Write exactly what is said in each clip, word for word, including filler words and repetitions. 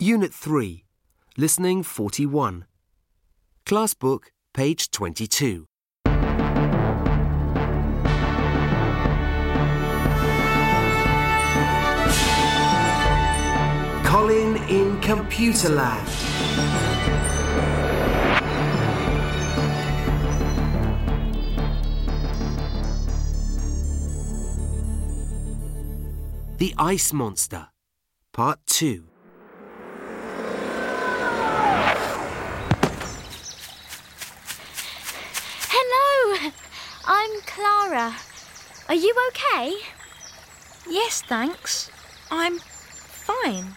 Unit three, Listening forty-one. Class book, page twenty-two. Colin in Computerland. The Ice Monster, Part two. Hello, I'm Clara. Are you okay? Yes, thanks. I'm fine.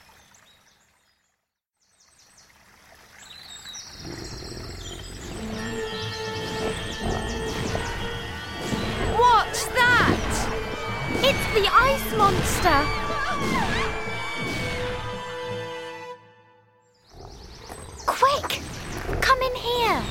What's that? It's the ice monster. Quick, come in here.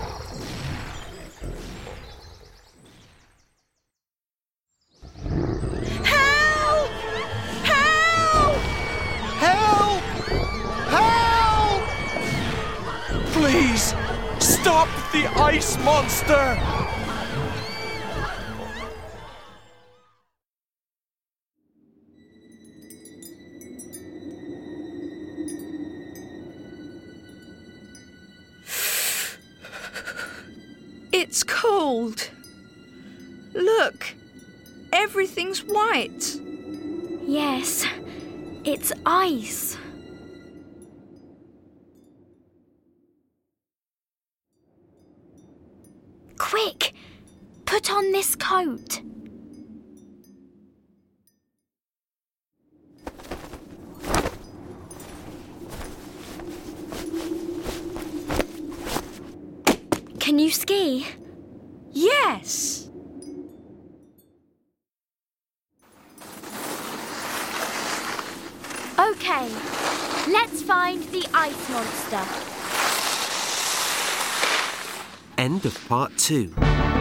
Help! Help! Help! Help! Please, stop the ice monster! It's cold. Look, everything's white. Yes, it's ice. Quick, put on this coat. Can you ski? Yes. Okay, let's find the ice monster. End of part two.